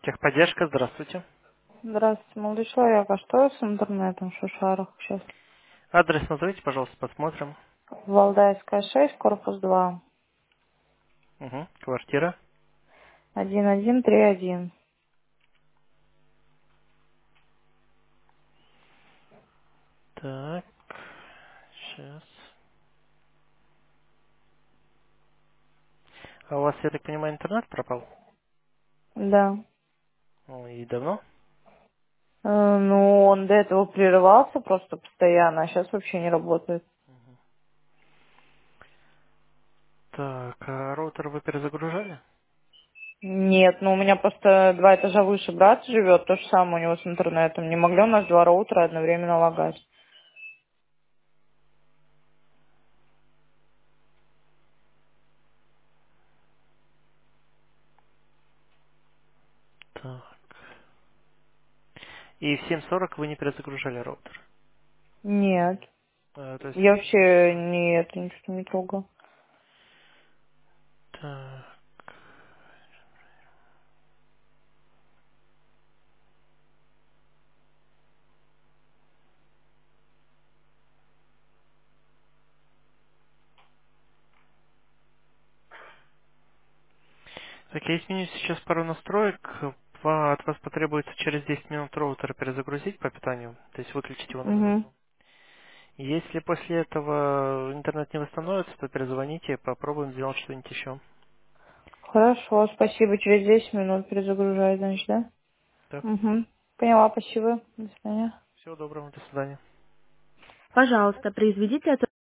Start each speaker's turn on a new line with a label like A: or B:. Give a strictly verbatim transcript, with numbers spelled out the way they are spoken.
A: Техподдержка, здравствуйте.
B: Здравствуйте, молодой человек. А что с интернетом в Шушарах сейчас?
A: Адрес назовите, пожалуйста, посмотрим.
B: Валдайская шесть, корпус два.
A: Угу. Квартира.
B: Один один три один.
A: Так, сейчас. А у вас, я так понимаю, интернет пропал?
B: Да.
A: Ну, и давно?
B: Э, Ну, он до этого прерывался просто постоянно, а сейчас вообще не работает.
A: Так, а роутер вы перезагружали?
B: Нет, ну у меня просто два этажа выше брат живет, то же самое у него с интернетом. Не могли у нас два роутера одновременно лагать.
A: Так. И в семь сорок вы не перезагружали роутер?
B: Нет.
A: А, то есть...
B: Я вообще нет, ничего не трогал.
A: Так. Так, я изменю сейчас пару настроек. Ва- От вас потребуется через десять минут роутер перезагрузить по питанию, то есть выключить его на
B: Угу.
A: минуту. Если после этого интернет не восстановится, то перезвоните, попробуем сделать что-нибудь еще.
B: Хорошо, спасибо. Через десять минут перезагружай, значит, да?
A: Да.
B: Угу. Поняла, спасибо. До свидания.
A: Всего доброго, до свидания.
B: Пожалуйста, произведите это